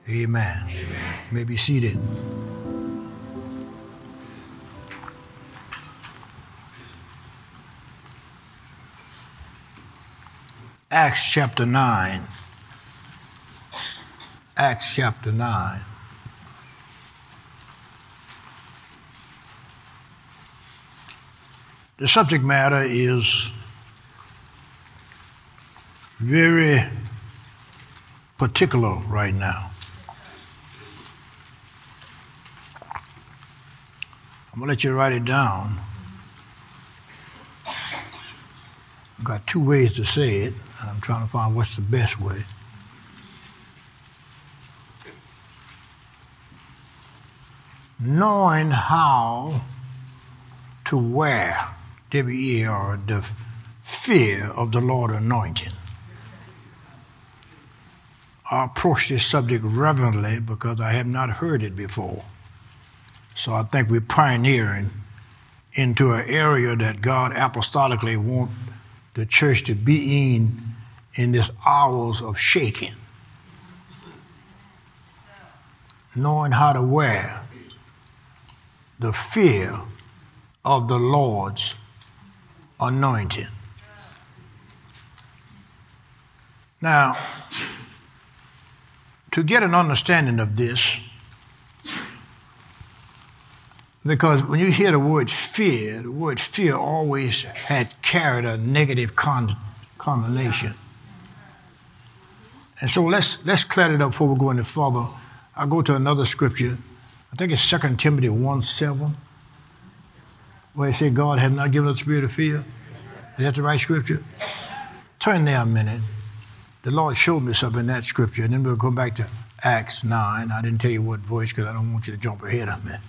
Amen. Amen. You may be seated. Acts chapter 9. Acts chapter 9. The subject matter is very particular right now. I'm going to let you write it down. I've got two ways to say it, and I'm trying to find what's the best way. Knowing how to wear, W-E-A-R, the fear of the Lord anointing. I approach this subject reverently because I have not heard it before. So I think we're pioneering into an area that God apostolically wants the church to be in this hours of shaking. Knowing how to wear the fear of the Lord's anointing. Now, to get an understanding of this, because when you hear the word fear always had carried a negative connotation. And so let's clear it up before we go any further. I'll go to another scripture. I think it's 2 Timothy 1:7, where it says God has not given us a spirit of fear. Is that the right scripture? Turn there a minute. The Lord showed me something in that scripture, and then we'll go back to Acts 9. I didn't tell you what voice because I don't want you to jump ahead of me.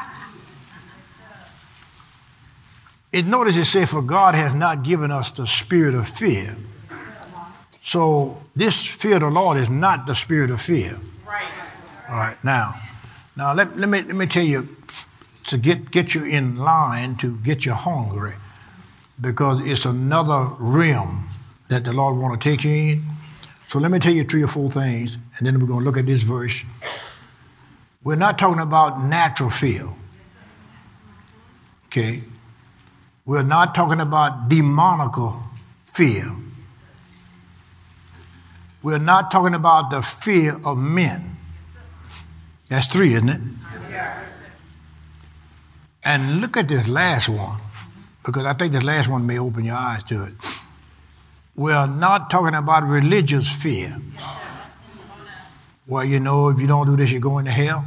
Notice it says, for God has not given us the spirit of fear. So this fear of the Lord is not the spirit of fear. Right. All right, now let me tell you, to get you in line, to get you hungry, because it's another realm that the Lord want to take you in. So let me tell you 3 or 4 things, and then we're going to look at this verse. We're not talking about natural fear. Okay? We're not talking about demonical fear. We're not talking about the fear of men. That's 3, isn't it? Yes. And look at this last one, because I think this last one may open your eyes to it. We're not talking about religious fear. Well, you know, if you don't do this, you're going to hell.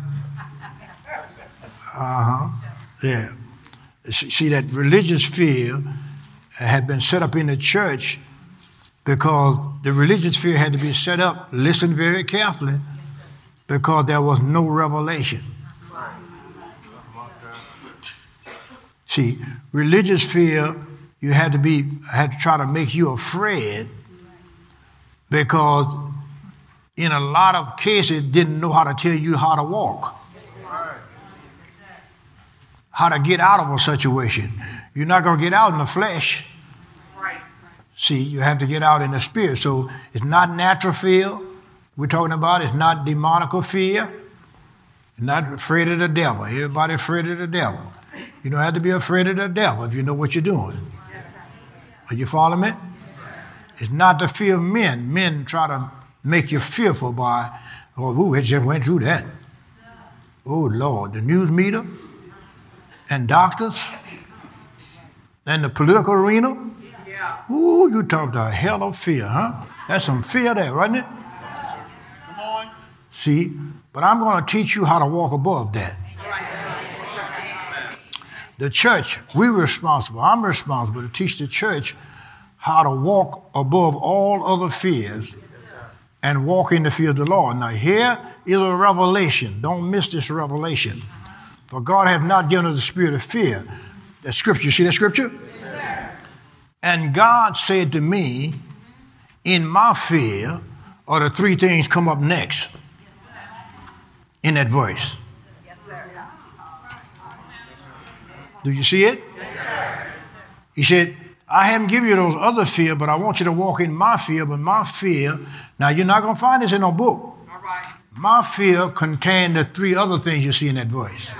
Yeah. See, that religious fear had been set up in the church because the religious fear had to be set up, listen very carefully, because there was no revelation. See, religious fear, you had to try to make you afraid because in a lot of cases didn't know how to tell you how to walk. How to get out of a situation. You're not going to get out in the flesh. Right. See, you have to get out in the spirit. So it's not natural fear we're talking about. It's not demonical fear. You're not afraid of the devil. Everybody afraid of the devil. You don't have to be afraid of the devil if you know what you're doing. Are you following me? It's not the fear of men. Men try to make you fearful by, it just went through that. Oh, Lord, the news meter and doctors and the political arena. Ooh, you talk about a hell of fear, huh? That's some fear there, wasn't it? Come on. See, but I'm going to teach you how to walk above that. The church, I'm responsible to teach the church how to walk above all other fears and walk in the fear of the Lord. Now, here is a revelation. Don't miss this revelation. For God hath not given us the spirit of fear. That scripture, see that scripture? Yes, and God said to me, in my fear are the 3 things come up next in that verse. Yes, sir. Do you see it? Yes, sir. He said, I haven't given you those other fear, but I want you to walk in my fear. But my fear, now you're not going to find this in no book. All right. My fear contained the three other things you see in that verse.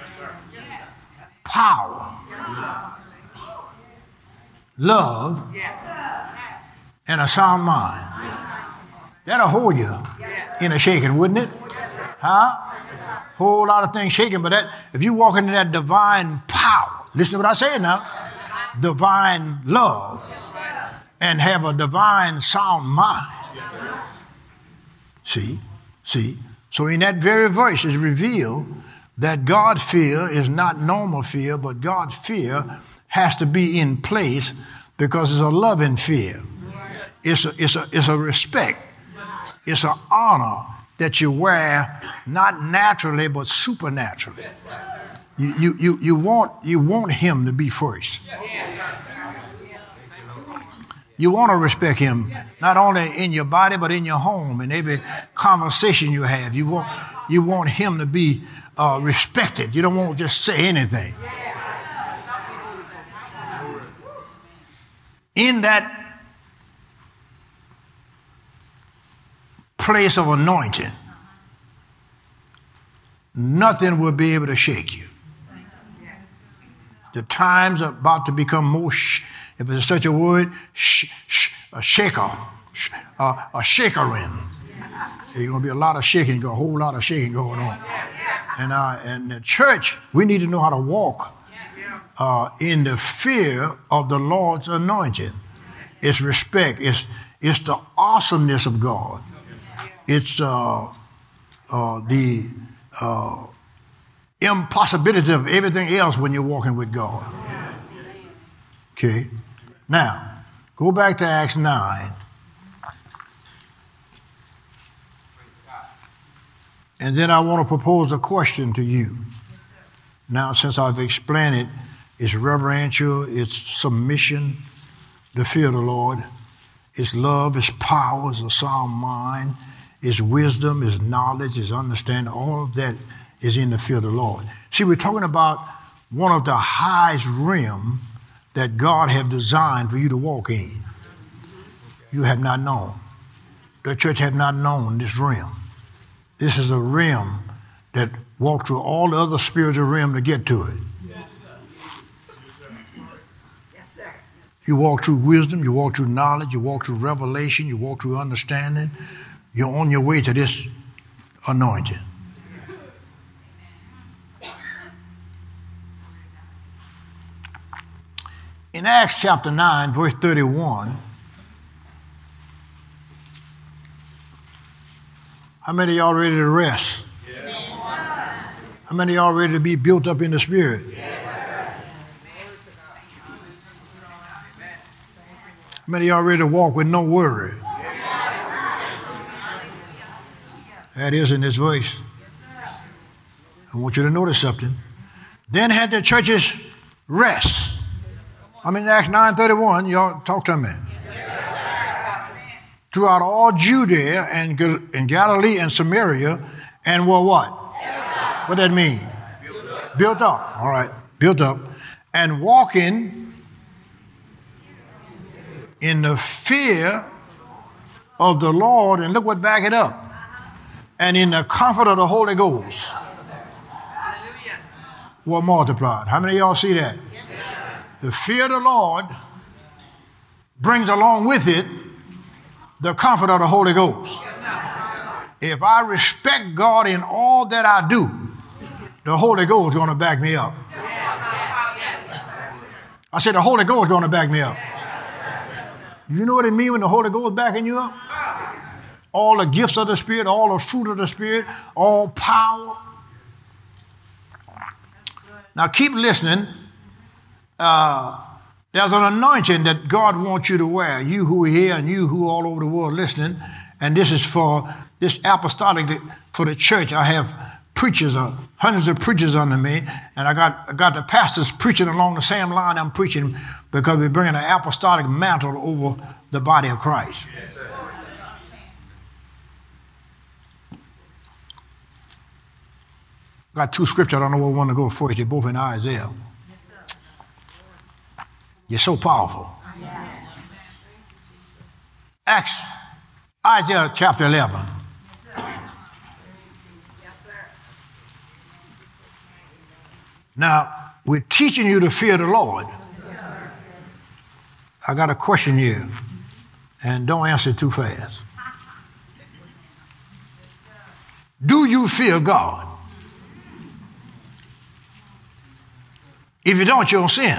Power, love, and a sound mind. That'll hold you in a shaking, wouldn't it? Huh? Whole lot of things shaking, but that if you walk into that divine power, listen to what I said now, divine love, and have a divine sound mind. See? So in that very verse is revealed that God's fear is not normal fear, but God's fear has to be in place because it's a loving fear. It's a respect. It's an honor that you wear not naturally but supernaturally. You want him to be first. You want to respect him not only in your body but in your home, in every conversation you have. You want him to be respected. You don't want to just say anything. In that place of anointing, nothing will be able to shake you. The times are about to become more, if there's such a word, a shaker, a shakering. There's going to be a lot of shaking, a whole lot of shaking going on. And the church, we need to know how to walk in the fear of the Lord's anointing. It's respect. It's the awesomeness of God. It's the impossibility of everything else when you're walking with God. Okay? Now, go back to Acts 9. And then I want to propose a question to you. Now, since I've explained it, it's reverential, it's submission, the fear of the Lord. It's love, it's power, it's a sound mind, it's wisdom, it's knowledge, it's understanding. All of that is in the fear of the Lord. See, we're talking about one of the highest realm that God have designed for you to walk in. You have not known. The church have not known this realm. This is a realm that walked through all the other spiritual realm to get to it. Yes, sir. Yes, sir. You walk through wisdom, you walk through knowledge, you walk through revelation, you walk through understanding. You're on your way to this anointing. In Acts chapter 9, verse 31, how many of y'all ready to rest? Yes. How many of y'all ready to be built up in the Spirit? Yes. How many of y'all ready to walk with no worry? That is in this verse. I want you to notice something. Then had the churches rest. I'm in Acts 9:31. Y'all talk to me. Throughout all Judea and Galilee and Samaria, and were what? What that mean? Built up. All right, built up. And walking in the fear of the Lord, and look what back it up. And in the comfort of the Holy Ghost were multiplied. How many of y'all see that? The fear of the Lord brings along with it the comfort of the Holy Ghost. If I respect God in all that I do, the Holy Ghost is going to back me up. I said the Holy Ghost is going to back me up. You know what it means when the Holy Ghost is backing you up? All the gifts of the Spirit, all the fruit of the Spirit, all power. Now keep listening. There's an anointing that God wants you to wear. You who are here and you who are all over the world listening. And this is for this apostolic, for the church. I have preachers, hundreds of preachers under me. And I got the pastors preaching along the same line I'm preaching because we're bringing an apostolic mantle over the body of Christ. Yes, sir. Got two scriptures. I don't know what one to go first. They're both in Isaiah. You're so powerful. Isaiah chapter 11. Now, we're teaching you to fear the Lord. I got a question here, and don't answer too fast. Do you fear God? If you don't, you'll sin.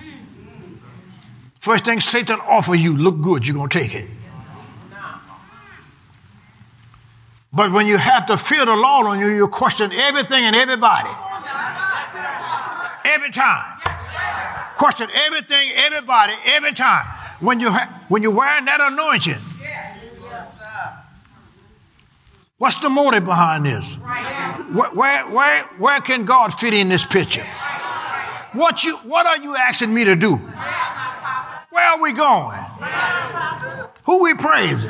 First thing Satan offers you, look good, you're going to take it. But when you have to fear the Lord on you, you question everything and everybody. Every time. Question everything, everybody, every time. When you're wearing that anointing, what's the motive behind this? Where can God fit in this picture? What are you asking me to do? Where are we going? Who we praising?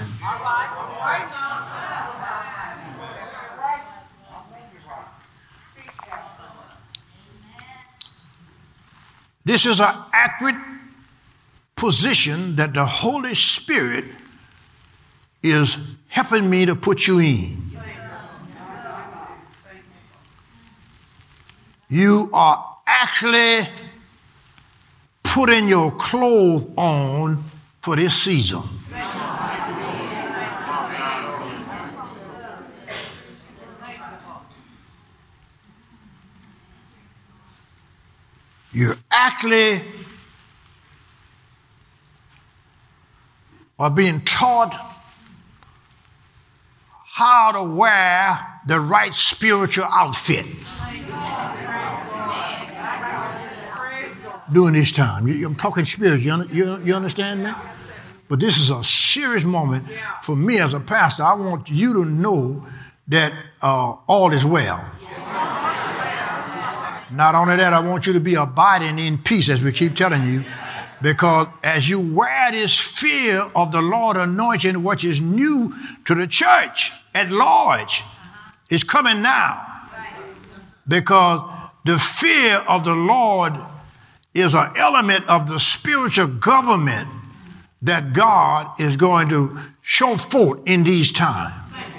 This is an accurate position that the Holy Spirit is helping me to put you in. You are actually putting your clothes on for this season. You actually are being taught how to wear the right spiritual outfit during this time. I'm talking spiritual, you understand me? But this is a serious moment for me as a pastor. I want you to know that all is well. Not only that, I want you to be abiding in peace, as we keep telling you, because as you wear this fear of the Lord anointing, which is new to the church at large, is coming now. Because the fear of the Lord is an element of the spiritual government that God is going to show forth in these times.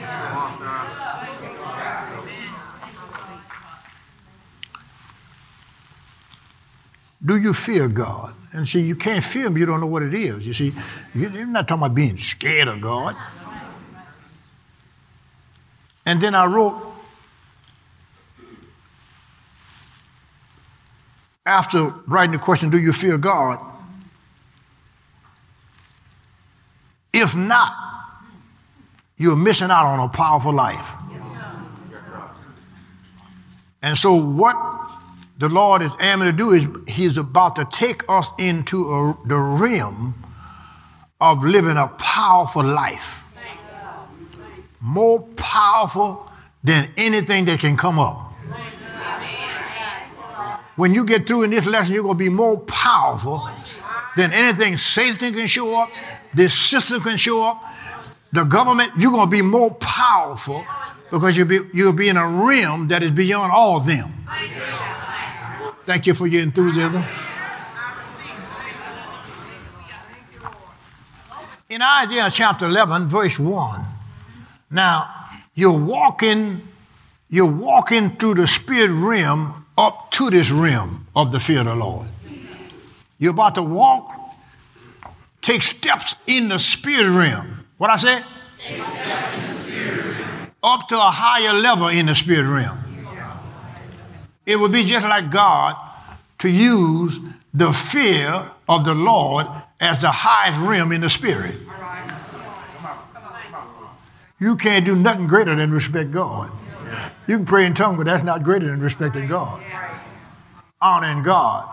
Do you fear God? And see, you can't fear him, you don't know what it is. You see, you're not talking about being scared of God. And then I wrote, after writing the question, do you fear God? If not, you're missing out on a powerful life. And so what the Lord is aiming to do is he's about to take us into the realm of living a powerful life. More powerful than anything that can come up. When you get through in this lesson, you're going to be more powerful than anything Satan can show up, this system can show up, the government. You're going to be more powerful because you'll be in a realm that is beyond all of them. Thank you for your enthusiasm. In Isaiah chapter 11, verse 1, now you're walking through the spirit realm up to this realm of the fear of the Lord. You're about to take steps in the spirit realm. What I say? Take steps in the spirit realm. Up to a higher level in the spirit realm. It would be just like God to use the fear of the Lord as the highest realm in the spirit. You can't do nothing greater than respect God. You can pray in tongues, but that's not greater than respecting God. Honoring God.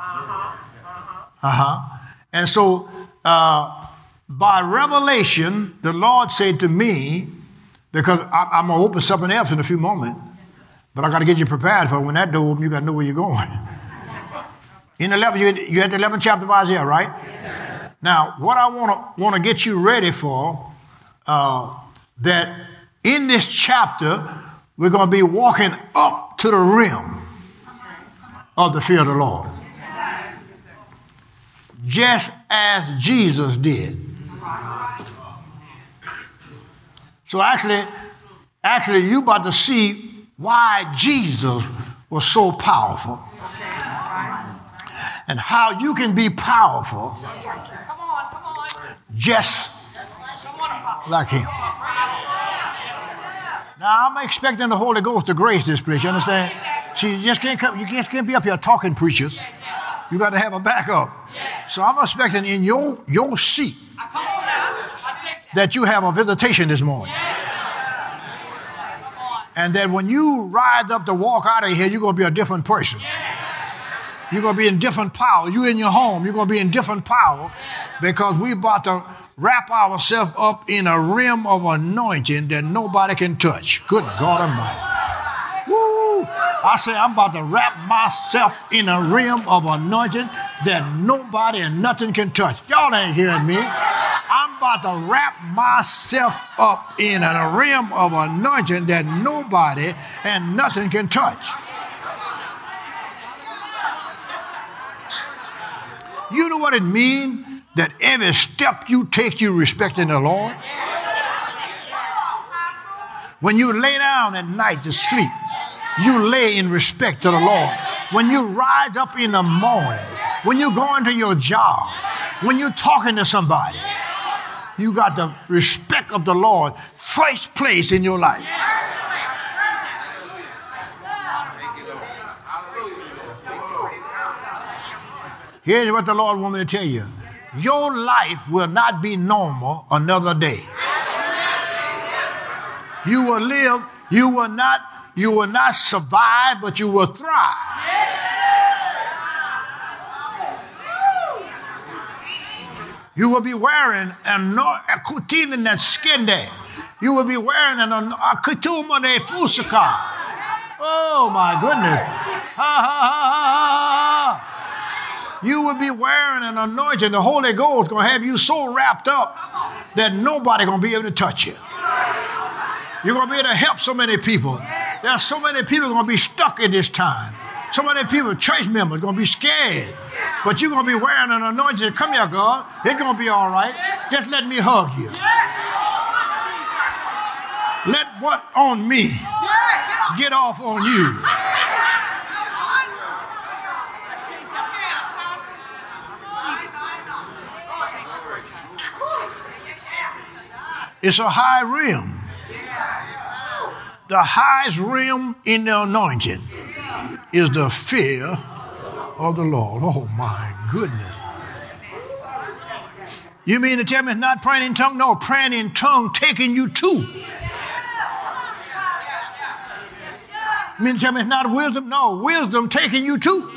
And so, by revelation, the Lord said to me, because I'm going to open something else in a few moments, but I got to get you prepared for when that door opens, you got to know where you're going. In 11, you had the 11th chapter of Isaiah, right? Yes. Now, what I want to get you ready for, that in this chapter, we're going to be walking up to the rim of the fear of the Lord. Just as Jesus did. So actually, you're about to see why Jesus was so powerful and how you can be powerful just like him. Now, I'm expecting the Holy Ghost to grace this place, you understand? See, you just can't be up here talking preachers. You got to have a backup. So I'm expecting in your seat that you have a visitation this morning. And that when you rise up to walk out of here, you're going to be a different person. You're going to be in different power. You in your home, you're going to be in different power because we're about to wrap ourselves up in a rim of anointing that nobody can touch. Good God Almighty. Woo! I say I'm about to wrap myself in a rim of anointing that nobody and nothing can touch. Y'all ain't hearing me. I'm about to wrap myself up in a rim of anointing that nobody and nothing can touch. You know what it means that every step you take, you respecting the Lord? When you lay down at night to sleep, you lay in respect to the Lord. When you rise up in the morning, when you go into your job, when you're talking to somebody, you got the respect of the Lord first place in your life. Here's what the Lord wants me to tell you. Your life will not be normal another day. You will live, you will not survive, but you will thrive. You will be wearing a kutil in that skin there. You will be wearing a ketuma de fusaka. Oh my goodness. Ha ha ha ha ha. You will be wearing an anointing. The Holy Ghost is going to have you so wrapped up that nobody going to be able to touch you. You're going to be able to help so many people. There are so many people going to be stuck at this time. So many people, church members, going to be scared. But you're going to be wearing an anointing. Come here, God. It's going to be all right. Just let me hug you. Let what on me get off on you. It's a high rim. The highest rim in the anointing is the fear of the Lord. Oh, my goodness. You mean to tell me it's not praying in tongue? No, praying in tongue taking you to. You mean to tell me it's not wisdom? No, wisdom taking you to.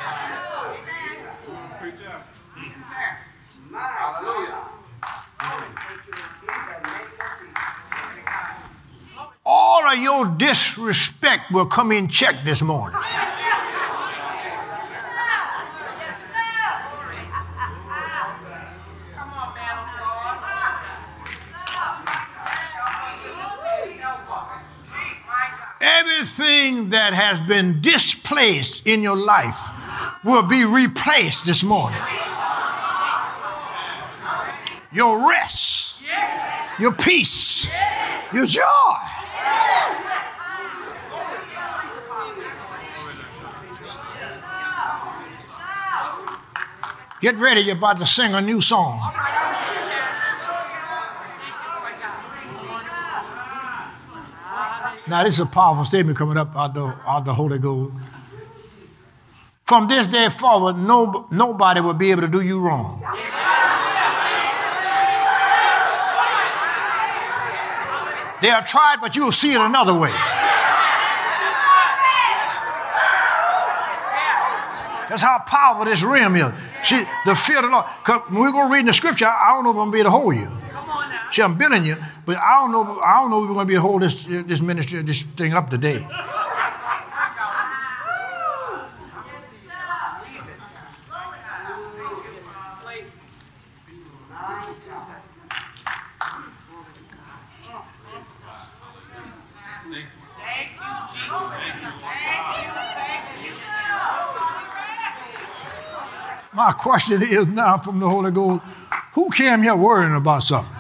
All of your disrespect will come in check this morning. Everything that has been displaced in your life will be replaced this morning. Your rest, your peace, your joy. Get ready, you're about to sing a new song. Now, this is a powerful statement coming up out the Holy Ghost. From this day forward, nobody will be able to do you wrong. They'll try it, but you'll see it another way. That's how powerful this rim is. See, the fear of the Lord. Because when we're going to read in the scripture, I don't know if I'm going to be able to hold you. See, I'm billing you, but I don't know if we're going to be able to hold this ministry, this thing up today. My question is now from the Holy Ghost, who came here worrying about something?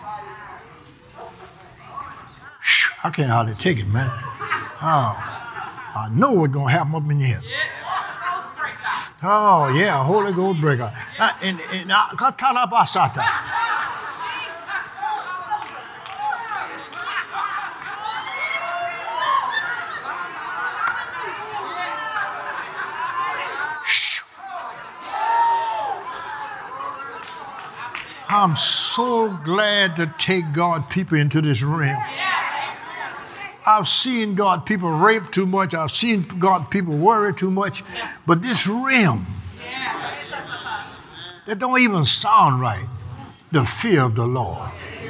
I can't hardly take it, man. Oh. I know what's going to happen up in here. Oh, yeah, Holy Ghost breaker. I'm so glad to take God people into this realm. I've seen God people rape too much. I've seen God people worry too much. But this realm, that don't even sound right. The fear of the Lord.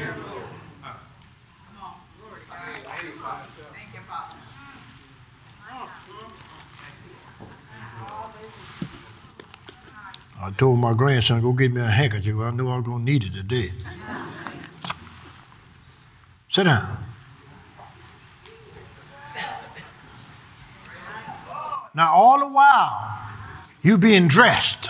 I told my grandson, go get me a handkerchief. I knew I was going to need it today. Sit down. Now, all the while, you being dressed.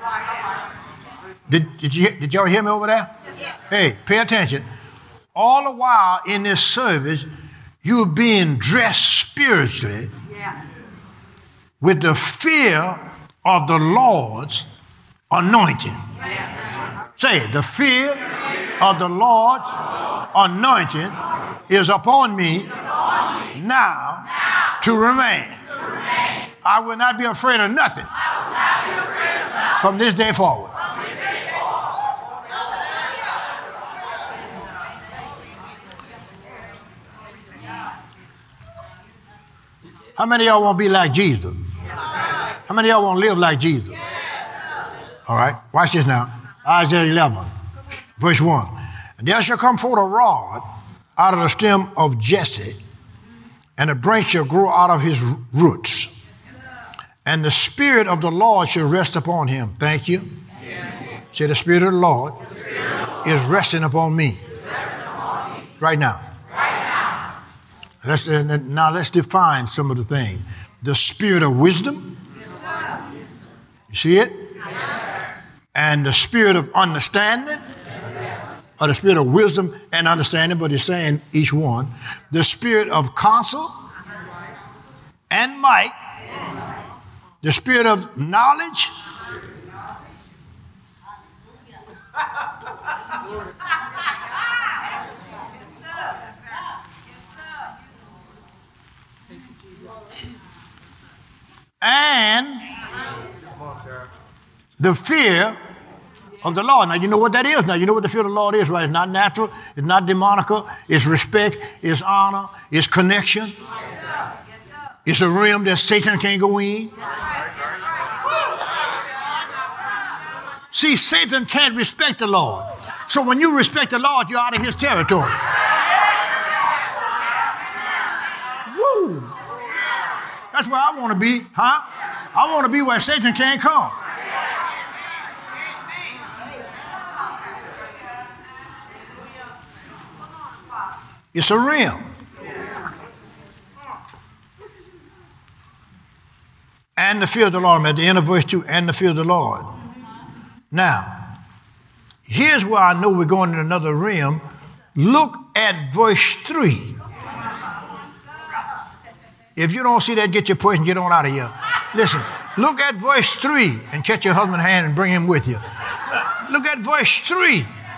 Did y'all hear me over there? Hey, pay attention. All the while in this service, you're being dressed spiritually with the fear of the Lord's anointing. Say it. The fear of the Lord's anointing is upon me now to remain. I will not be afraid of nothing from this day forward. How many of y'all want to be like Jesus? How many of y'all want to live like Jesus? All right, watch this now. Isaiah 11, verse 1. And there shall come forth a rod out of the stem of Jesse, and a branch shall grow out of his roots. And the Spirit of the Lord shall rest upon him. Thank you. Say, the Spirit of the Lord is resting upon me. Right now. Now let's define some of the things. The Spirit of wisdom. You see it? And the Spirit of understanding. Or the Spirit of wisdom and understanding, but he's saying each one. The Spirit of counsel and might. The Spirit of knowledge. And the fear of the Lord. Now, you know what that is. Now, you know what the fear of the Lord is, right? It's not natural. It's not demonical. It's respect. It's honor. It's connection. It's a realm that Satan can't go in. See, Satan can't respect the Lord. So when you respect the Lord, you're out of his territory. Woo! That's where I want to be, huh? I want to be where Satan can't come. It's a realm. And the fear of the Lord. I'm at the end of verse 2, and the fear of the Lord. Now, here's where I know we're going in another realm. Look at verse 3. If you don't see that, get your purse and get on out of here. Listen, look at verse 3 and catch your husband's hand and bring him with you. Look at verse 3.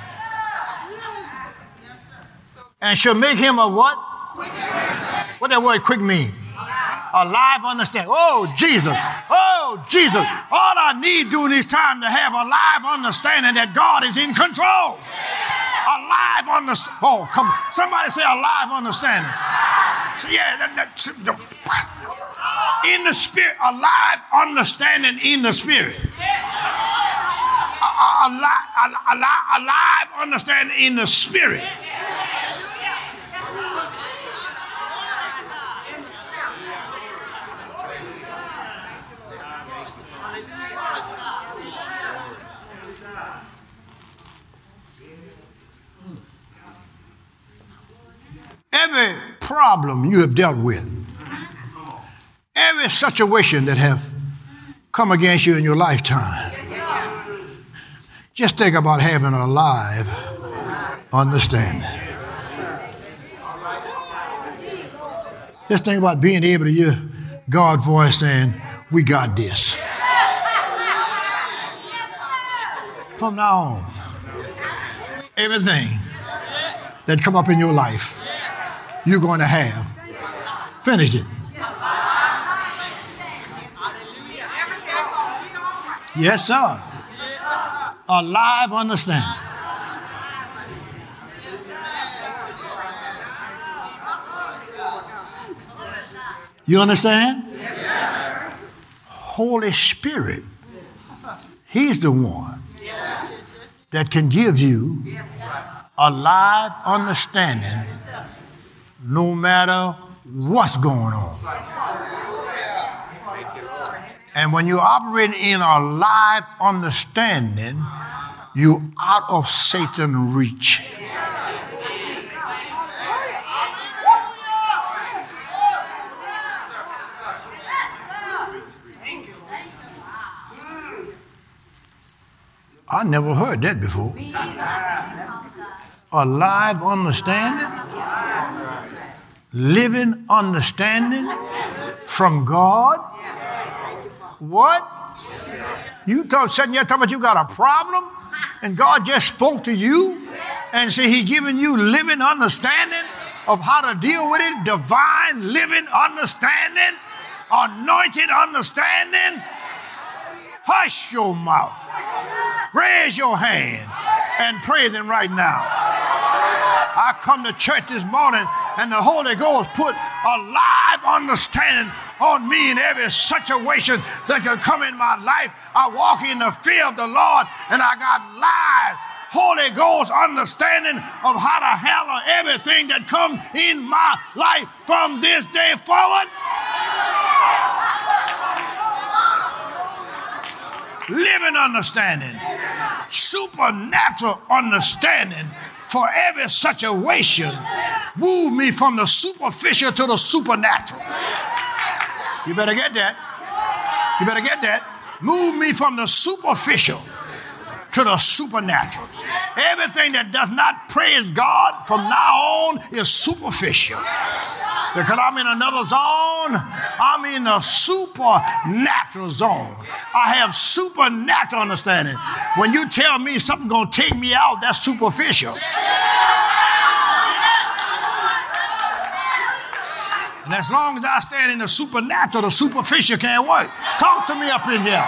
And shall make him a what? What that word quick mean? Alive understanding. Oh, Jesus. Oh, Jesus. All I need during this time to have a live understanding that God is in control. Alive understanding. Oh, come on. Somebody say alive understanding. So, yeah, in the spirit, alive understanding in the spirit. Alive understanding in the spirit. Every problem you have dealt with, every situation that have come against you in your lifetime, just think about having a live understanding. Just think about being able to God's voice saying, we got this. From now on, everything that come up in your life, you're going to have. Finish it. Yes, sir. A live understanding. You understand? Yes, Holy Spirit, He's the one that can give you a live understanding no matter what's going on. And when you're operating in a live understanding, you're out of Satan's reach. I never heard that before. A live understanding, living understanding from God. What? You sitting here talking about you got a problem and God just spoke to you and said He's giving you living understanding of how to deal with it, divine living understanding, anointed understanding. Hush your mouth. Raise your hand and pray them right now. I come to church this morning and the Holy Ghost put a live understanding on me in every situation that can come in my life. I walk in the fear of the Lord and I got live Holy Ghost understanding of how to handle everything that comes in my life from this day forward. Living understanding, supernatural understanding for every situation. Move me from the superficial to the supernatural. You better get that. You better get that. Move me from the superficial to the supernatural. Everything that does not praise God from now on is superficial. Because I'm in another zone. I'm in the supernatural zone. I have supernatural understanding. When you tell me something's going to take me out, that's superficial. And as long as I stand in the supernatural, the superficial can't work. Talk to me up in here.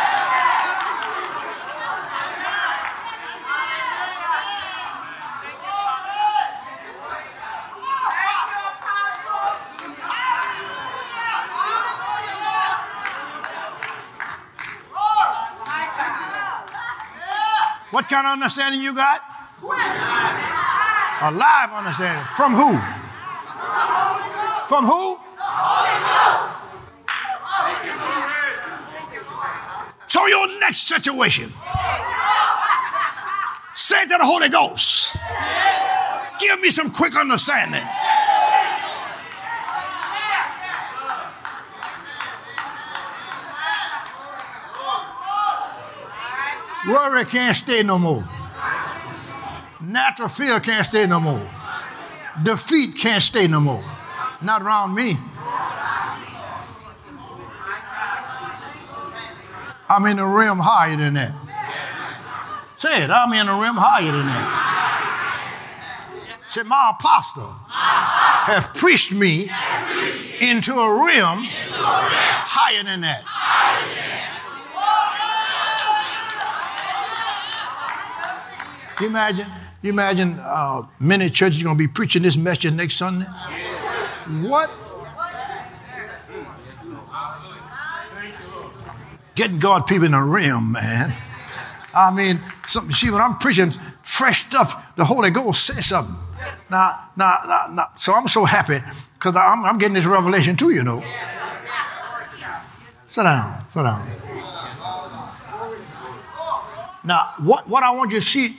What kind of understanding you got? A live understanding. From who? From who? So your next situation, say to the Holy Ghost, give me some quick understanding. Worry can't stay no more. Natural fear can't stay no more. Defeat can't stay no more. Not around me. I'm in a realm higher than that. Say it, I'm in a realm higher than that. Say, my apostle have preached me into a realm higher than that. You imagine many churches are going to be preaching this message next Sunday? What? Getting God people in a realm, man. I mean, see, when I'm preaching fresh stuff, the Holy Ghost says something. Now. So I'm so happy because I'm getting this revelation too, you know. Sit down. Now, what I want you to see,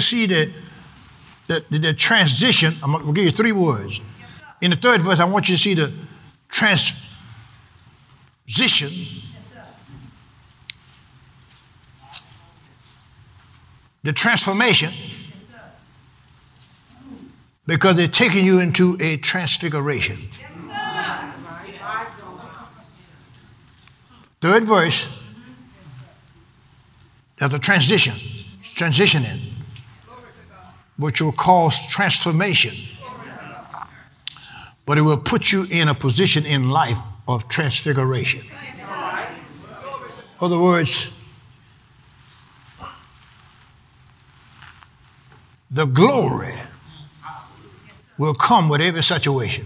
the transition. I'm going to give you 3 words. In the 3rd verse, I want you to see the transition. The transformation. Because they're taking you into a transfiguration. Third verse, there's a transitioning, which will cause transformation. But it will put you in a position in life of transfiguration. In other words, the glory will come with every situation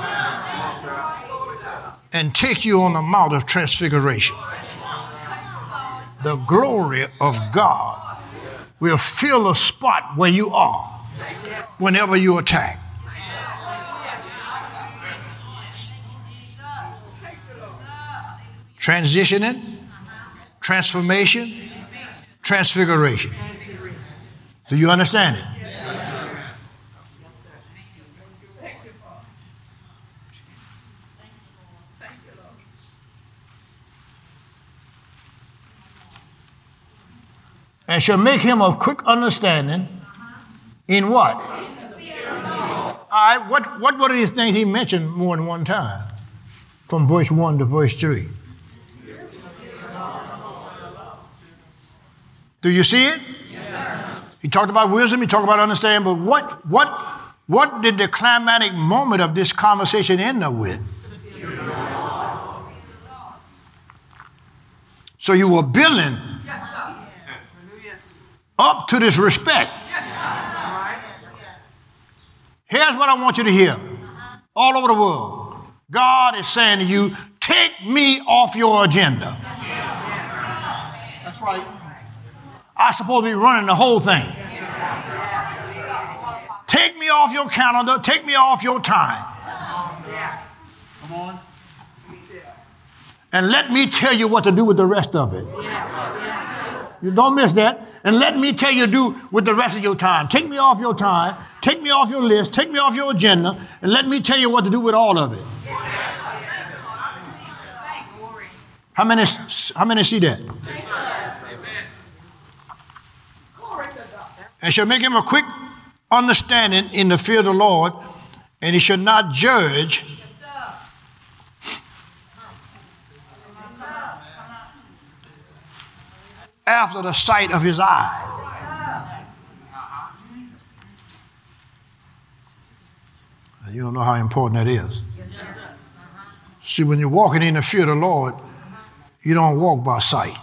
and take you on the mount of transfiguration. The glory of God will fill a spot where you are whenever you attack. Transitioning, transformation, transfiguration. Do you understand it? And shall make him of quick understanding in what? All right, what were these things he mentioned more than one time? From verse 1 to verse 3. Do you see it? Yes. He talked about wisdom, he talked about understanding, but what did the climatic moment of this conversation end up with? So you were building up to this respect. Here's what I want you to hear. All over the world, God is saying to you, take me off your agenda. That's right. I'm supposed to be running the whole thing. Take me off your calendar. Take me off your time. Come on. And let me tell you what to do with the rest of it. You don't miss that. And let me tell you do with the rest of your time. Take me off your time. Take me off your list. Take me off your agenda. And let me tell you what to do with all of it. How many see that? And shall make him a quick understanding in the fear of the Lord, and he shall not judge after the sight of his eye. You don't know how important that is. See, when you're walking in the fear of the Lord, you don't walk by sight.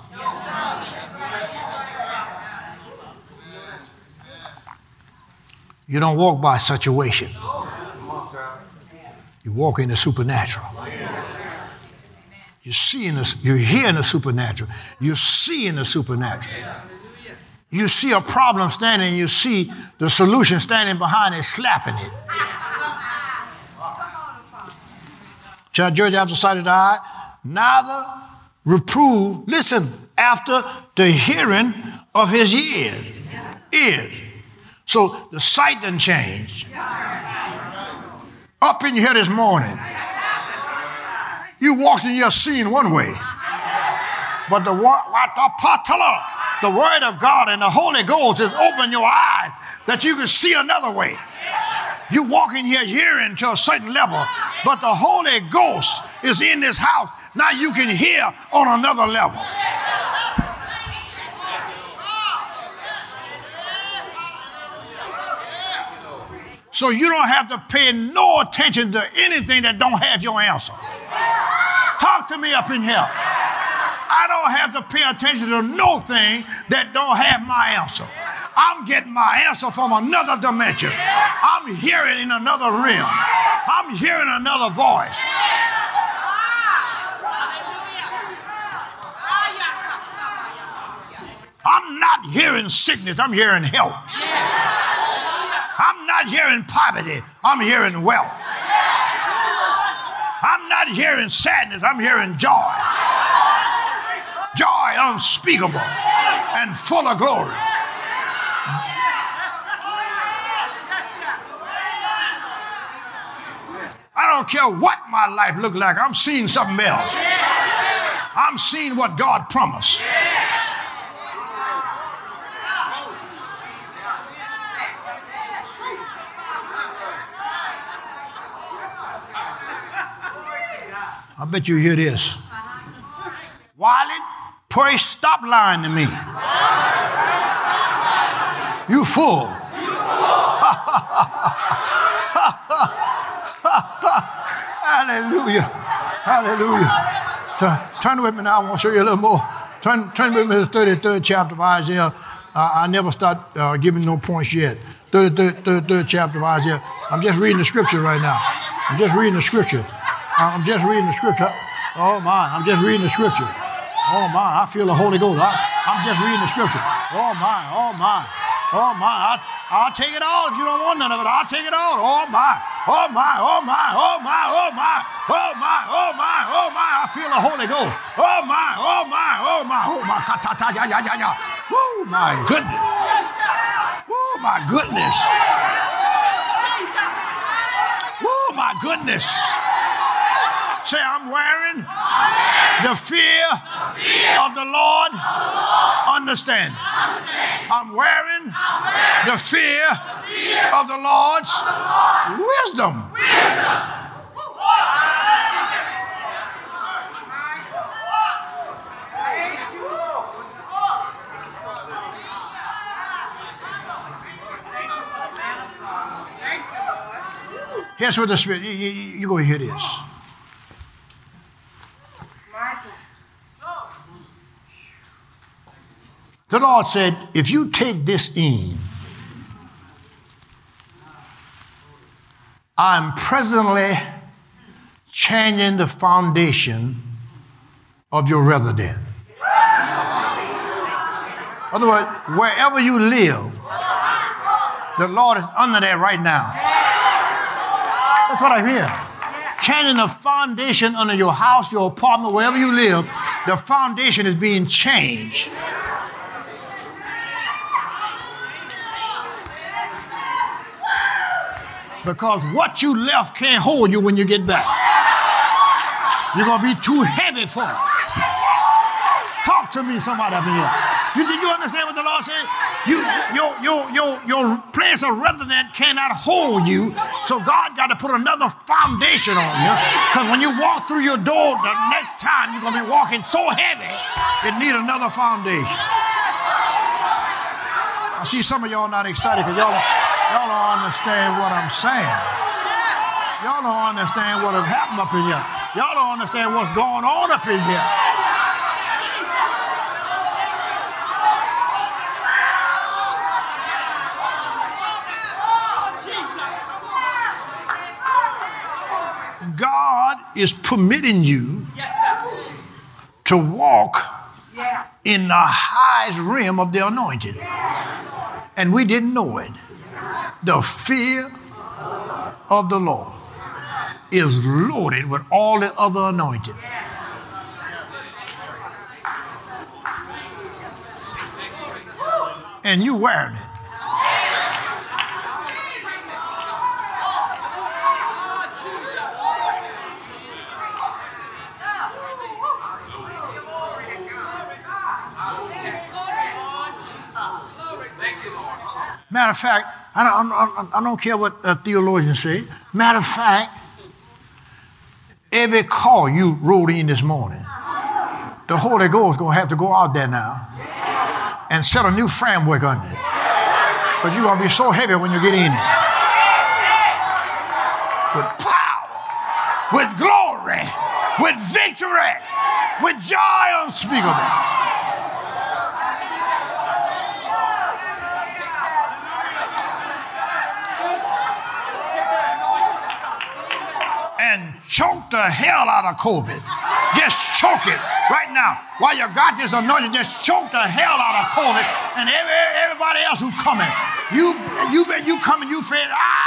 You don't walk by situation. You walk in the supernatural. You see in the, you hear in the supernatural. You see in the supernatural. You see a problem standing, you see the solution standing behind it, slapping it. Shall I judge after the sight of the eye? Neither reprove, listen, after the hearing of his ears. So the sight done changed. Up in here this morning, you walked in your scene one way, but the word of God and the Holy Ghost has opened your eyes that you can see another way. You walk in here hearing to a certain level, but the Holy Ghost is in this house. Now you can hear on another level. So you don't have to pay no attention to anything that don't have your answer. Talk to me up in here. I don't have to pay attention to no thing that don't have my answer. I'm getting my answer from another dimension. I'm hearing in another realm. I'm hearing another voice. I'm not hearing sickness. I'm hearing health. I'm not hearing poverty. I'm hearing wealth. I'm not hearing sadness. I'm hearing joy. Joy unspeakable and full of glory. I don't care what my life looks like. I'm seeing something else. I'm seeing what God promised. I bet you hear this. Why Violet, pray stop lying to me. You fool. Hallelujah. Hallelujah. Turn with me now. I want to show you a little more. Turn with me to the 33rd chapter of Isaiah. I never start giving no points yet. 33rd chapter of Isaiah. I'm just reading the scripture right now. I'm just reading the scripture. Oh my, I'm just reading the scripture. Oh my, I feel the Holy Ghost. I'm just reading the scripture. Oh my. I'll take it all if you don't want none of it. I'll take it all. Oh my. I feel the Holy Ghost. Oh my. Oh my goodness. Oh my goodness. Oh my goodness. Say, I'm wearing the fear of the Lord. Understand. I'm wearing the fear of the Lord's wisdom. Here's what the Spirit, you're going to hear this. The Lord said, if you take this in, I'm presently changing the foundation of your residence. In other words, wherever you live, the Lord is under there right now. That's what I hear. Changing the foundation under your house, your apartment, wherever you live, the foundation is being changed. Because what you left can't hold you when you get back. You're going to be too heavy for it. Talk to me, somebody up in here. Did you understand what the Lord said? Your place of residence cannot hold you, so God got to put another foundation on you. Because when you walk through your door, the next time you're going to be walking so heavy, it needs another foundation. I see some of y'all not excited because y'all don't understand what I'm saying. Y'all don't understand what has happened up in here. Y'all don't understand what's going on up in here. God is permitting you to walk in the highest realm of the anointing. And we didn't know it. The fear of the Lord is loaded with all the other anointing. And you wearing it. Matter of fact, I don't care what theologians say. Matter of fact, every call you wrote in this morning, the Holy Ghost is going to have to go out there now and set a new framework on it. But you're going to be so heavy when you get in it. With power, with glory, with victory, with joy unspeakable. And choke the hell out of COVID. Just choke it right now. While you got this anointing, just choke the hell out of COVID. And everybody else who's coming, you coming, you feel,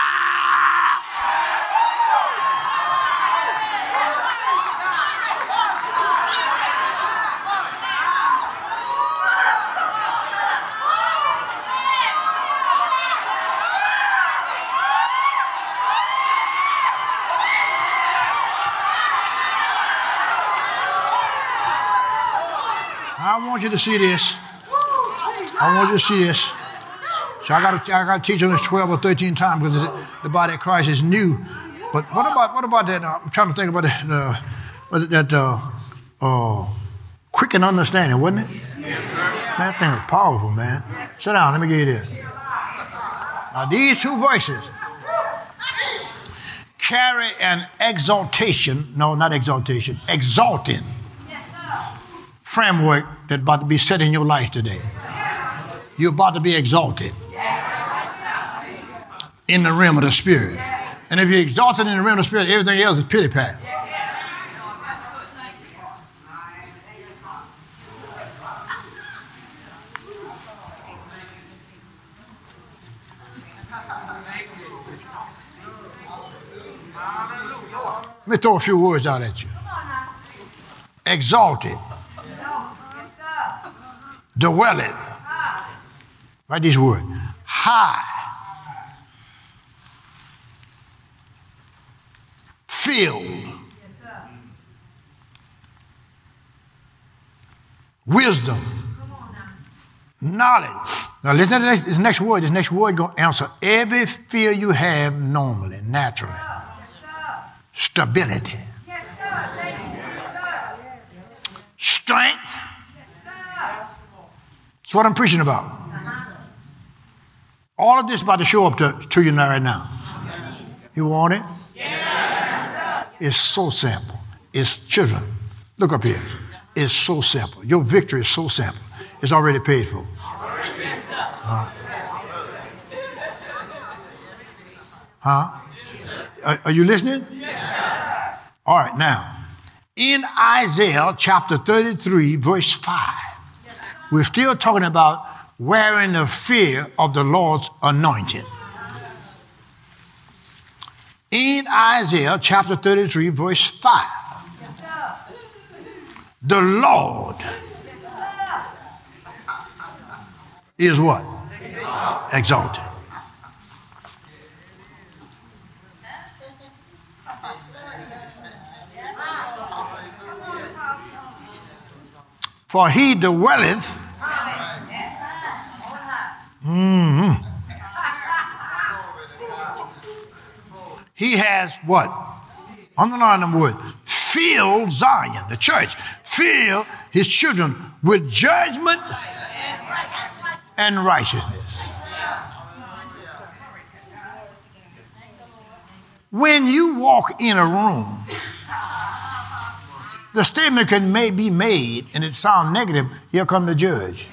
I want you to see this. I want you to see this. So I got to teach on this 12 or 13 times because the body of Christ is new. But what about that? I'm trying to think about that quick and understanding, wasn't it? Yes, sir. Man, that thing was powerful, man. Sit down, let me get you this. Now, these two voices carry an exaltation, no, not exaltation, exalting framework that's about to be set in your life today. You're about to be exalted in the realm of the Spirit. And if you're exalted in the realm of the Spirit, everything else is pity pat. Let me throw a few words out at you. Exalted. Dwelleth. Write these words. High. Filled. Wisdom. Knowledge. Now listen to this next word. This next word is going to answer every fear you have normally, naturally. Stability. Strength. That's what I'm preaching about. All of this is about to show up to you now, right now. You want it? Yes. It's so simple. It's children. Look up here. It's so simple. Your victory is so simple. It's already paid for. Huh? Are you listening? Yes. All right, now, in Isaiah chapter 33, verse 5, we're still talking about wearing the fear of the Lord's anointing. In Isaiah chapter 33, verse 5, the Lord is what? Exalted. For he dwelleth. He has what? Underline them words. Fill Zion, the church. Fill his children with judgment and righteousness. When you walk in a room, the statement may be made, and it sounds negative, here come the judge.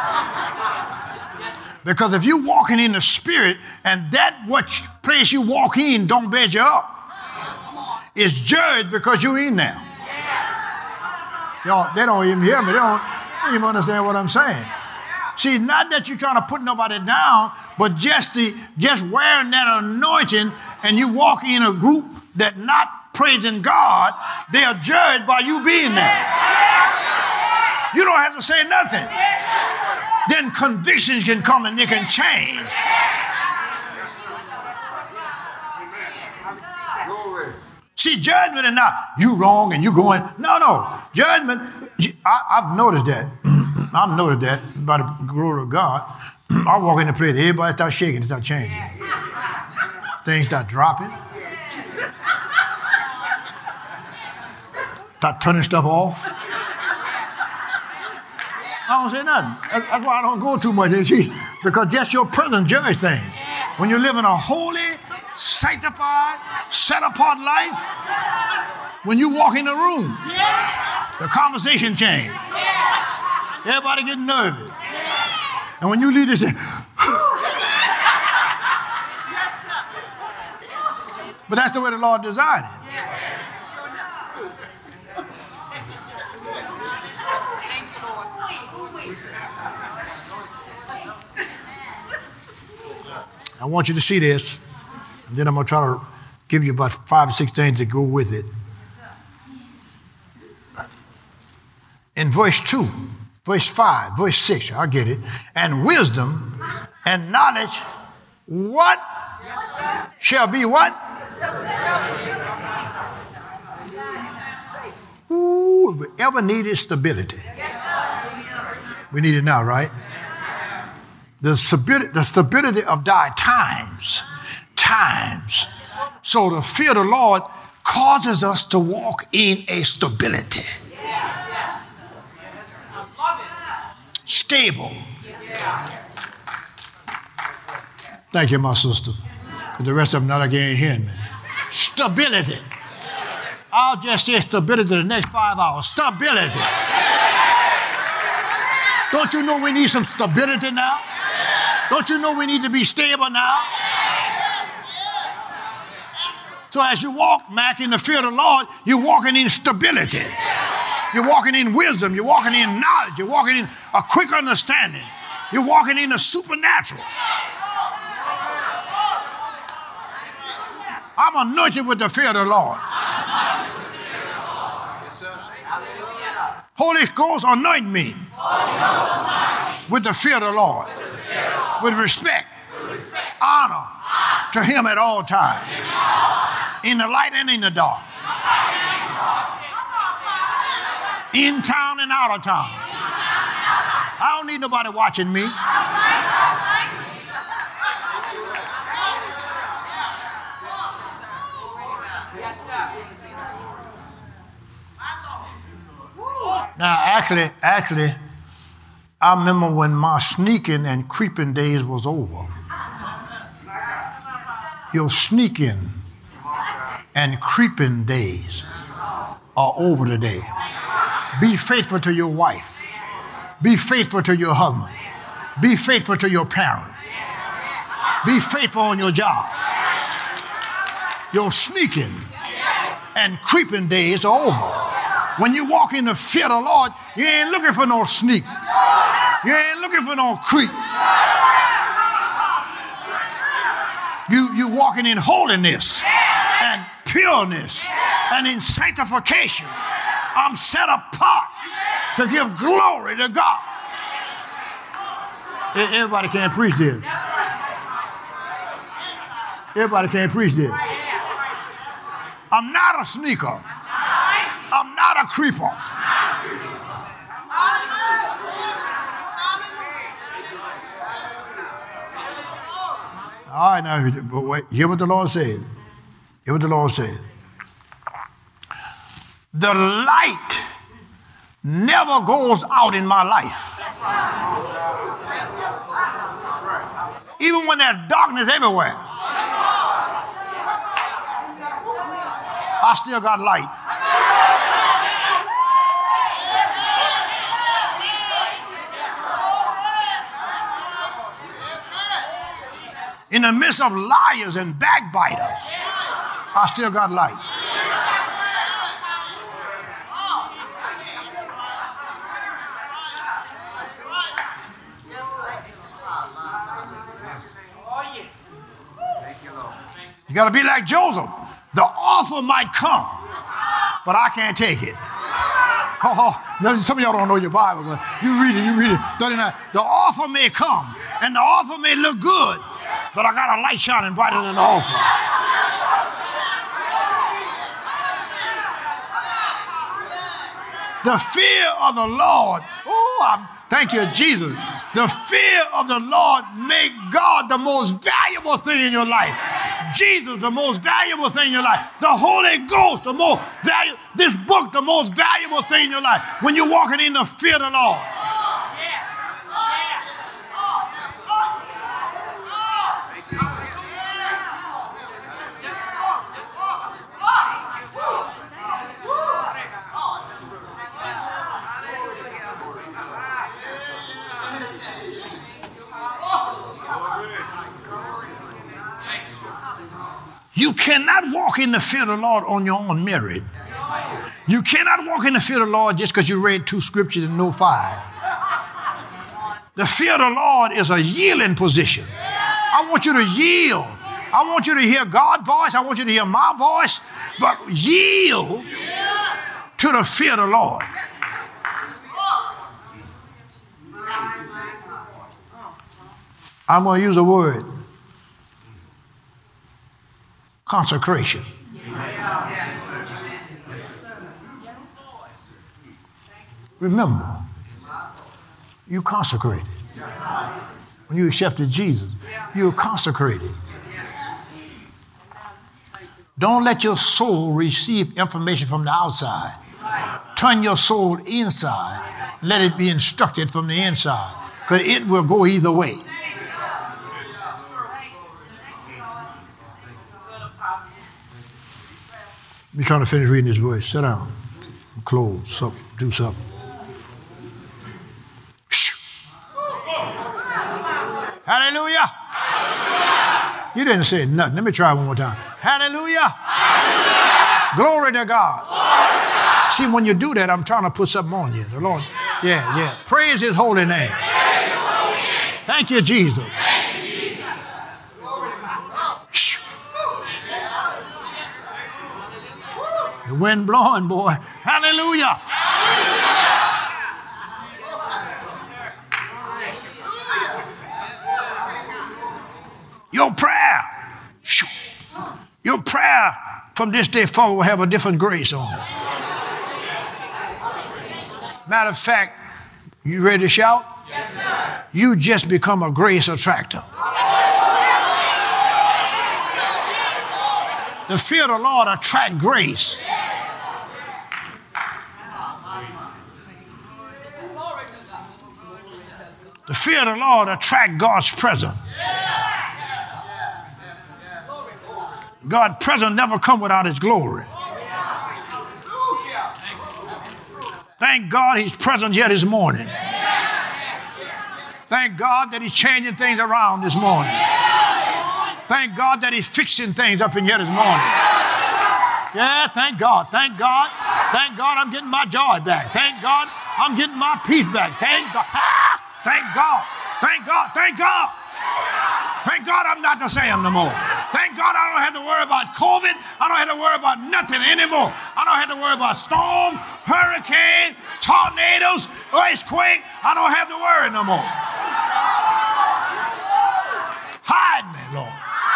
Because if you're walking in the Spirit, and that what place you walk in don't bed you up, it's judged because you're in there. Y'all, they don't even hear me. They don't even understand what I'm saying. See, it's not that you're trying to put nobody down, but just wearing that anointing, and you walk in a group that not praising God, they are judged by you being there. You don't have to say nothing. Then convictions can come and they can change. See, judgment is not you wrong and you going. No. Judgment, I've noticed that. I've noticed that by the glory of God. I walk in the place, everybody start shaking, start changing. Things start dropping. Start turning stuff off. I don't say nothing. That's why I don't go too much, see? Because just your presence judge things. When you live in a holy, sanctified, set-apart life, when you walk in the room, the conversation changes. Everybody getting nervous. And when you leave this, but that's the way the Lord designed it. I want you to see this, and then I'm going to try to give you about 5 or 6 things to go with it. In verse 2, verse 5, verse 6, I get it. And wisdom and knowledge, what? Shall be what? Ooh, if we ever needed stability. We need it now, right? The stability of thy times. So the fear of the Lord causes us to walk in a stability. stable. Thank you, my sister. Because the rest of them not again hearing me. Stability. I'll just say stability the next 5 hours. Stability. Don't you know we need some stability now? Don't you know we need to be stable now? So as you walk, Mac, in the fear of the Lord, you're walking in stability. You're walking in wisdom. You're walking in knowledge. You're walking in a quick understanding. You're walking in the supernatural. I'm anointed with the fear of the Lord. Holy Ghost, anoint me with the fear of the Lord, with respect, honor to him at all times, in the light and in the dark, in town and out of town. I don't need nobody watching me. Now, actually, I remember when my sneaking and creeping days was over. Your sneaking and creeping days are over today. Be faithful to your wife. Be faithful to your husband. Be faithful to your parent. Be faithful on your job. Your sneaking and creeping days are over. When you walk in the fear of the Lord, you ain't looking for no sneak. You ain't looking for no creep. You walking in holiness and pureness and in sanctification. I'm set apart to give glory to God. Everybody can't preach this. Everybody can't preach this. I'm not a sneaker. I'm not a creeper. All right, now, wait, hear what the Lord said. Hear what the Lord said. The light never goes out in my life. Even when there's darkness everywhere, I still got light. In the midst of liars and backbiters, I still got light. You got to be like Joseph. The offer might come, but I can't take it. Now, some of y'all don't know your Bible, but you read it. 39. The offer may come, and the offer may look good, but I got a light shining brighter than the offer. The fear of the Lord. Thank you, Jesus. The fear of the Lord make God the most valuable thing in your life. Jesus, the most valuable thing in your life. The Holy Ghost, the most valuable. This book, the most valuable thing in your life. When you're walking in the fear of the Lord. You cannot walk in the fear of the Lord on your own merit. You cannot walk in the fear of the Lord just because you read 2 scriptures and know 5. The fear of the Lord is a yielding position. I want you to yield. I want you to hear God's voice. I want you to hear my voice. But yield to the fear of the Lord. I'm going to use a word. Consecration. Remember, you consecrated. When you accepted Jesus, you were consecrated. Don't let your soul receive information from the outside. Turn your soul inside let it be instructed from the inside, because it will go either way. We're trying to finish reading this verse. Sit down. Close. Something. Do something. Hallelujah. Hallelujah. You didn't say nothing. Let me try one more time. Hallelujah. Hallelujah. Glory to God. Glory to God. See, when you do that, I'm trying to put something on you. The Lord. Yeah. Praise His holy name. Thank you, Jesus. The wind blowing, boy. Hallelujah. Your prayer from this day forward will have a different grace on it. Matter of fact, you ready to shout? Yes, sir. You just become a grace attractor. The fear of the Lord attract grace. The fear of the Lord attract God's presence. God's presence never come without His glory. Thank God He's present here this morning. Thank God that He's changing things around this morning. Thank God that He's fixing things up in here this morning. Yeah, thank God. Thank God. Thank God I'm getting my joy back. Thank God I'm getting my peace back. Thank God. Thank God. Thank God. Thank God. Thank God I'm not the same no more. Thank God I don't have to worry about COVID. I don't have to worry about nothing anymore. I don't have to worry about storm, hurricane, tornadoes, earthquake. I don't have to worry no more. Hide me, Lord.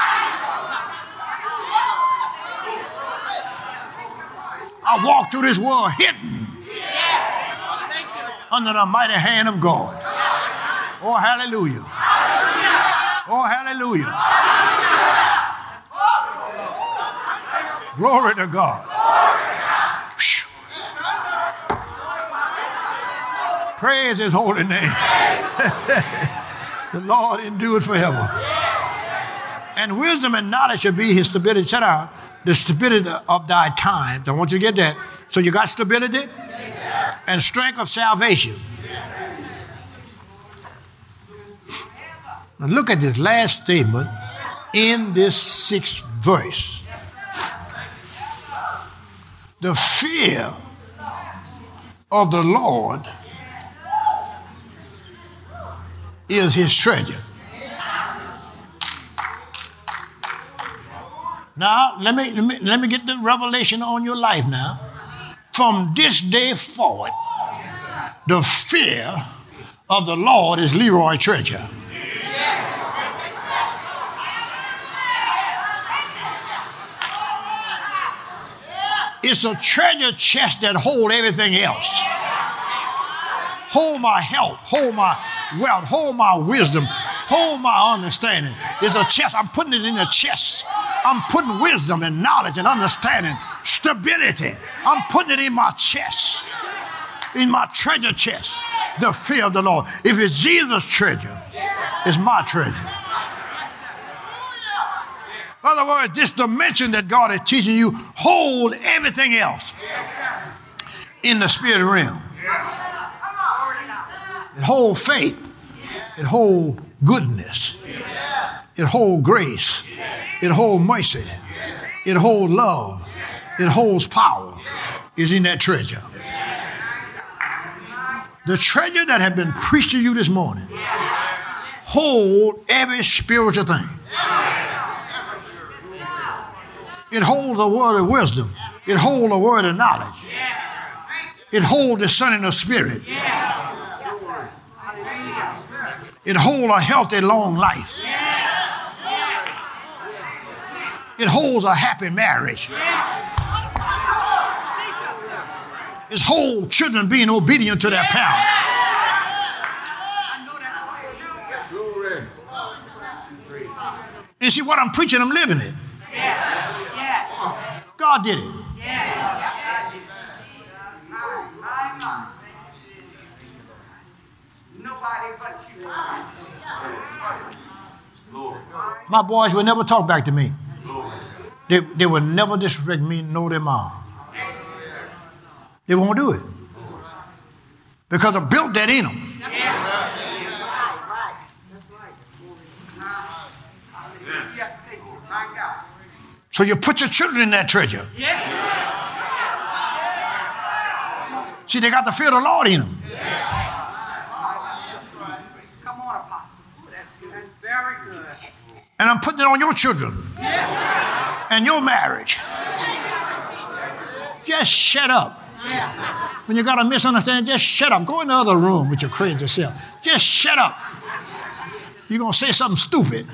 I walk through this world hidden under the mighty hand of God. Oh, hallelujah. Oh, hallelujah. Glory to God. Praise His holy name. The Lord endure forever. And wisdom and knowledge shall be His stability. Sit down. The stability of thy times. I want you to get that. So you got stability and strength of salvation. Now look at this last statement in this 6th verse. The fear of the Lord is His treasure. Now, let me get the revelation on your life now. From this day forward, the fear of the Lord is Leroy treasure. It's a treasure chest that holds everything else. Hold my health, hold my wealth, hold my wisdom, hold my understanding. It's a chest. I'm putting it in a chest. I'm putting wisdom and knowledge and understanding, stability. I'm putting it in my chest, in my treasure chest, the fear of the Lord. If it's Jesus' treasure, it's my treasure. In other words, this dimension that God is teaching you, hold everything else in the spirit realm. It holds faith. It holds goodness. It holds grace. It holds mercy. It holds love. It holds power. Is in that treasure. The treasure that has been preached to you this morning hold every spiritual thing. It holds a word of wisdom. It holds a word of knowledge. It holds the Son in the Spirit. It holds a healthy, long life. It holds a happy marriage. It holds children being obedient to their parents. And see, what I'm preaching, I'm living it. God did it. My boys will never talk back to me. They will never disrespect me nor their mom. They won't do it. Because I built that in them. So you put your children in that treasure. See, they got the fear of the Lord in them. Come on, Apostle. That's very good. And I'm putting it on your children and your marriage. Just shut up. When you got a misunderstanding, just shut up. Go in the other room with your crazy self. Just shut up. You're going to say something stupid.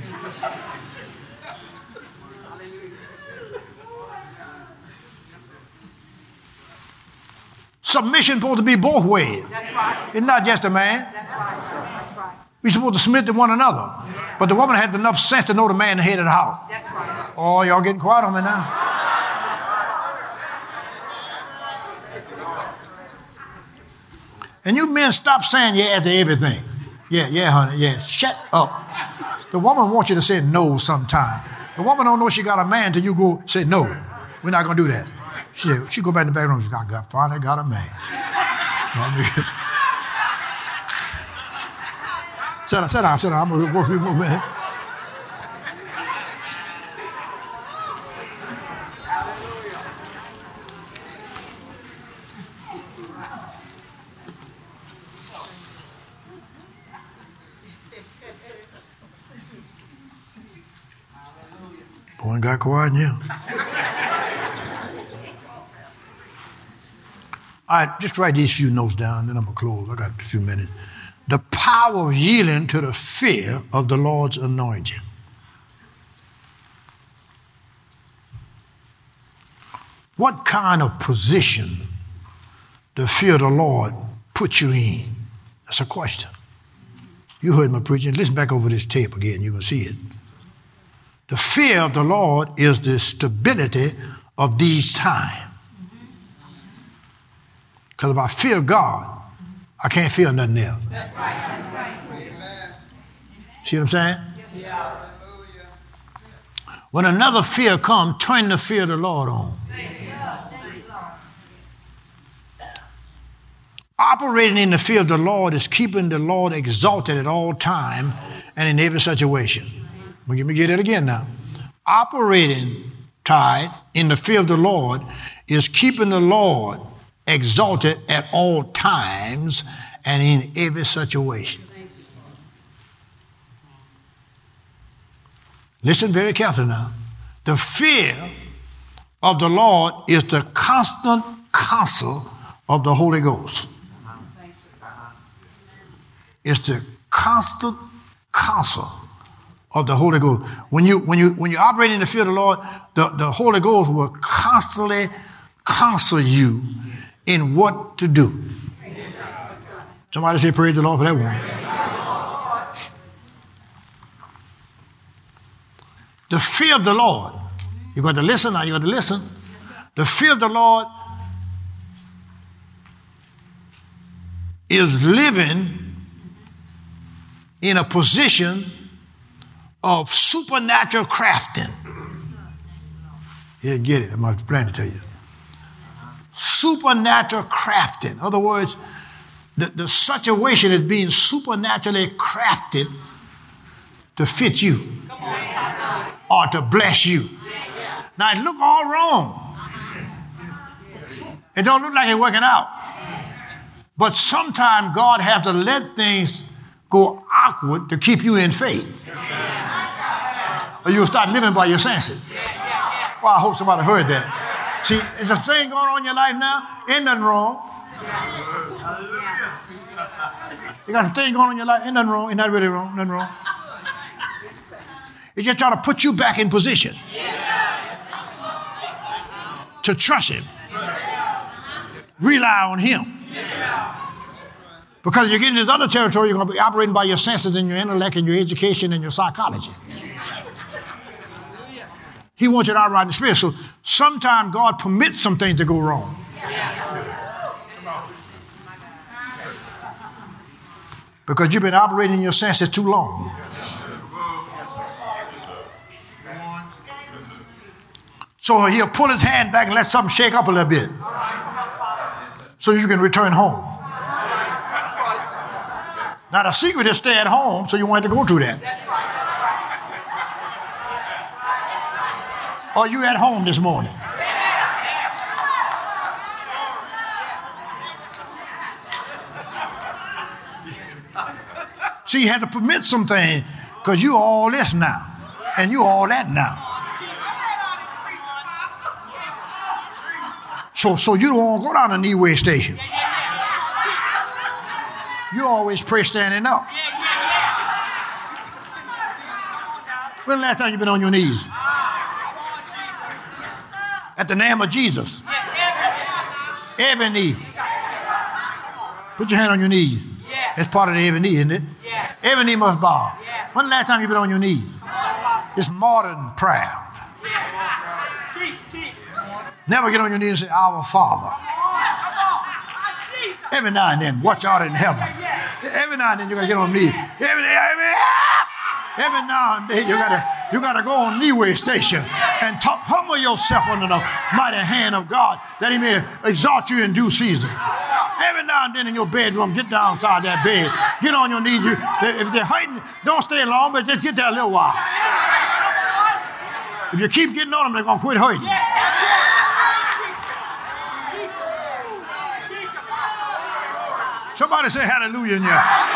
Submission supposed to be both ways. That's right. It's not just a man. That's right. That's right. We're supposed to submit to one another. But the woman had enough sense to know the man the head of the house. That's right. Oh, y'all getting quiet on me now. And you men stop saying yes to everything. Yeah, honey, yeah. Shut up. The woman wants you to say no sometime. The woman don't know she got a man until you go say no. We're not going to do that. She go back in the back room. She finally got a man. Sit down. I'm going to go for a few more minutes. Boy, got quiet now. All right, just write these few notes down, then I'm going to close. I got a few minutes. The power of yielding to the fear of the Lord's anointing. What kind of position the fear of the Lord put you in? That's a question. You heard my preaching. Listen back over this tape again. You're going to see it. The fear of the Lord is the stability of these times. Because if I fear God, I can't fear nothing else. That's right. See what I'm saying? Yeah. When another fear comes, turn the fear of the Lord on. Operating in the fear of the Lord is keeping the Lord exalted at all time and in every situation. Let me get it again now. Operating, Tide, in the fear of the Lord is keeping the Lord exalted at all times and in every situation. Listen very carefully now. The fear of the Lord is the constant counsel of the Holy Ghost. It's the constant counsel of the Holy Ghost. When you operate in the fear of the Lord, the Holy Ghost will constantly counsel you in what to do. Somebody say praise the Lord for that one. The fear of the Lord. You got to listen now. You got to listen. The fear of the Lord is living in a position of supernatural crafting. You didn't get it. I'm going to explain it to you. Supernatural crafting. In other words, the situation is being supernaturally crafted to fit you or to bless you. Now, it look all wrong. It don't look like it's working out. But sometimes God has to let things go awkward to keep you in faith. Or you'll start living by your senses. Well, I hope somebody heard that. See, there's a thing going on in your life now. Ain't nothing wrong. You got a thing going on in your life. Ain't nothing wrong. Ain't not really wrong. Nothing wrong. It's just trying to put you back in position to trust Him. Rely on Him. Because you get in this other territory, you're going to be operating by your senses and your intellect and your education and your psychology. He wants you to operate in the Spirit. So sometimes God permits some things to go wrong. Because you've been operating in your senses too long. So he'll pull his hand back and let something shake up a little bit so you can return home. Now the secret is stay at home so you won't have to go through that. Are you at home this morning? See, you had to permit some things because you all this now and you all that now. So you don't want to go down the knee-way station. You always pray standing up. When the last time you been on your knees? At the name of Jesus. Every knee. Put your hand on your knees. That's part of the every knee, isn't it? Every knee must bow. When the last time you been on your knees? It's modern prayer. Never get on your knees and say, Our Father. Every now and then, watch out in heaven. Every now and then you gotta get on your knees. Every now and then you gotta go on knee-way station and humble yourself under the mighty hand of God that he may exalt you in due season. Every now and then in your bedroom, get down inside that bed. Get on your knees. If they're hurting, don't stay long, but just get there a little while. If you keep getting on them, they're gonna quit hurting. Somebody say hallelujah in here.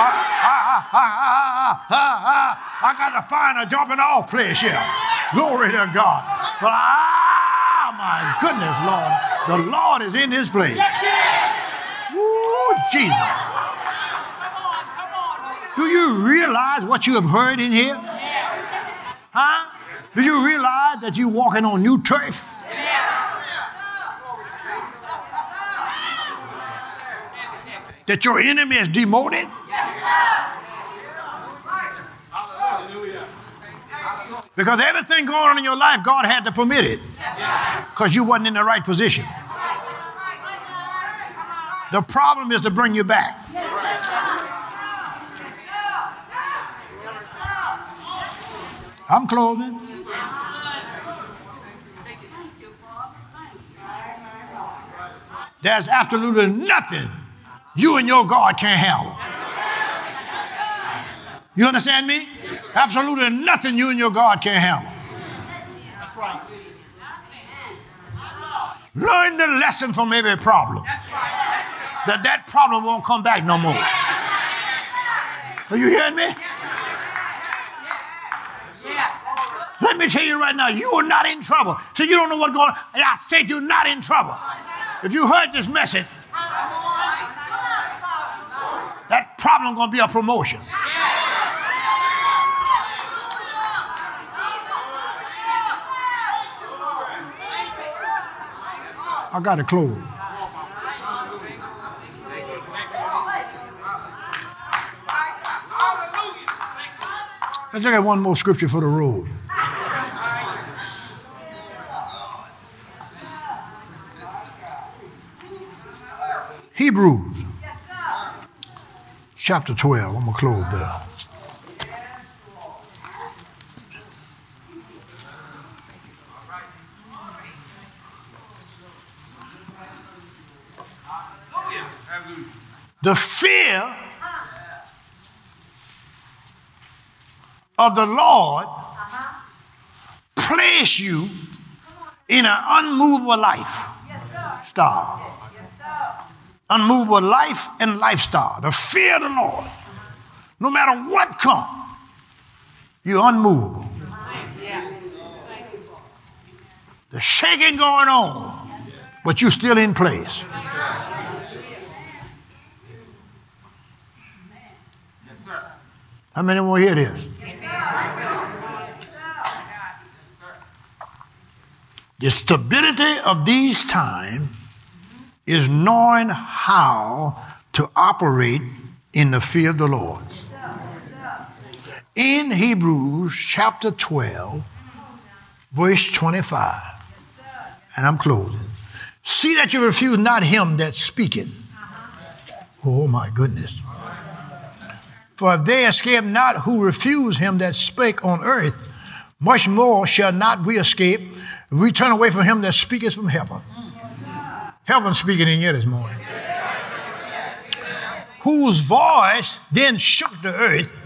I got to find a jumping off place here. Glory to God. But my goodness, Lord. The Lord is in this place. Woo, Jesus. Do you realize what you have heard in here? Huh? Do you realize that you're walking on new turf? That your enemy is demoted? Because everything going on in your life, God had to permit it. Because you wasn't in the right position. The problem is to bring you back. I'm closing. There's absolutely nothing you and your God can't handle. You understand me? Absolutely nothing you and your God can't handle. That's right. Learn the lesson from every problem. That's right. That problem won't come back no more. Are you hearing me? Let me tell you right now, you are not in trouble. So you don't know what's going on. I said you're not in trouble. If you heard this message, that problem going to be a promotion. I got to close. Let's look at one more scripture for the road. Hebrews chapter 12. I'm going to close there. The fear of the Lord place you in an unmovable life style. Unmovable life and lifestyle. The fear of the Lord. No matter what comes, you're unmovable. The shaking going on, but you're still in place. How many will hear this? The stability of these times is knowing how to operate in the fear of the Lord. In Hebrews chapter 12, verse 25, and I'm closing. See that you refuse not him that's speaking. Oh my goodness. For if they escape not who refuse him that spake on earth, much more shall not we escape We turn away from him that speaketh from heaven. Heaven speaking in you this morning. Whose voice then shook the earth.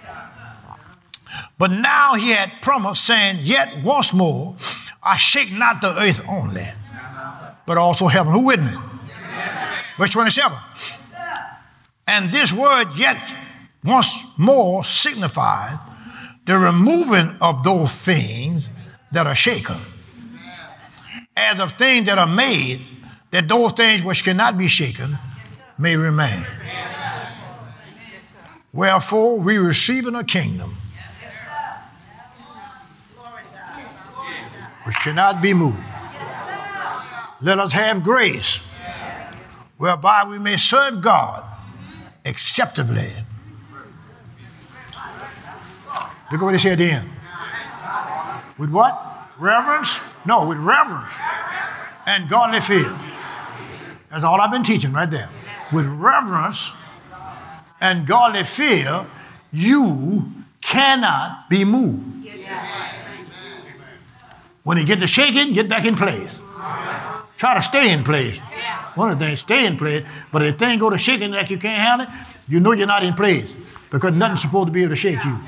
But now he had promised, saying, yet once more, I shake not the earth only, but also heaven. Who with me? Verse 27. And this word yet once more signified the removing of those things that are shaken, as of things that are made, that those things which cannot be shaken may remain. Wherefore we receiving a kingdom which cannot be moved. Let us have grace whereby we may serve God acceptably. Look at what he said then. With what? Reverence? No, with reverence and godly fear. That's all I've been teaching right there. With reverence and godly fear, you cannot be moved. When you get to shaking, get back in place. Try to stay in place. One of the things, stay in place. But if things go to shaking like you can't handle it, you know you're not in place because nothing's supposed to be able to shake you.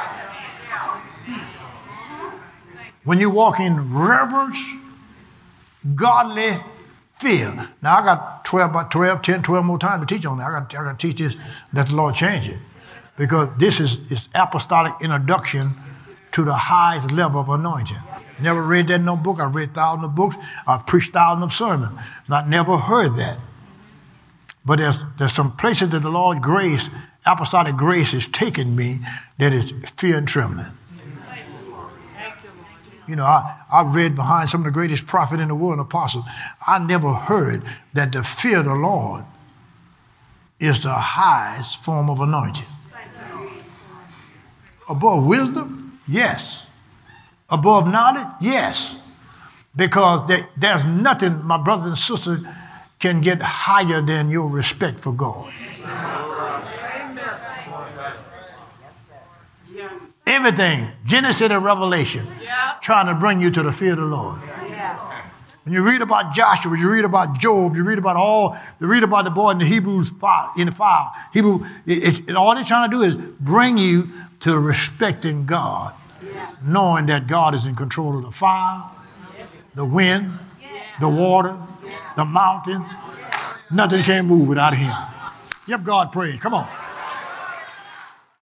When you walk in reverence, godly fear. Now, I got 12 more times to teach on that. I got to teach this, let the Lord change it. Because this is apostolic introduction to the highest level of anointing. Never read that in no book. I've read thousands of books. I've preached thousands of sermons. I've never heard that. But there's some places that the Lord's grace, apostolic grace, is taking me that is fear and trembling. You know, I've read behind some of the greatest prophets in the world and apostles. I never heard that the fear of the Lord is the highest form of anointing. Above wisdom? Yes. Above knowledge? Yes. Because there's nothing, my brothers and sisters, can get higher than your respect for God. Everything, Genesis to Revelation, trying to bring you to the fear of the Lord. When you read about Joshua, you read about Job, you read about the boy in the Hebrews fire, in the fire. All they're trying to do is bring you to respecting God, knowing that God is in control of the fire, the wind, the water, the mountain. Nothing can move without him. Give God praise. Come on.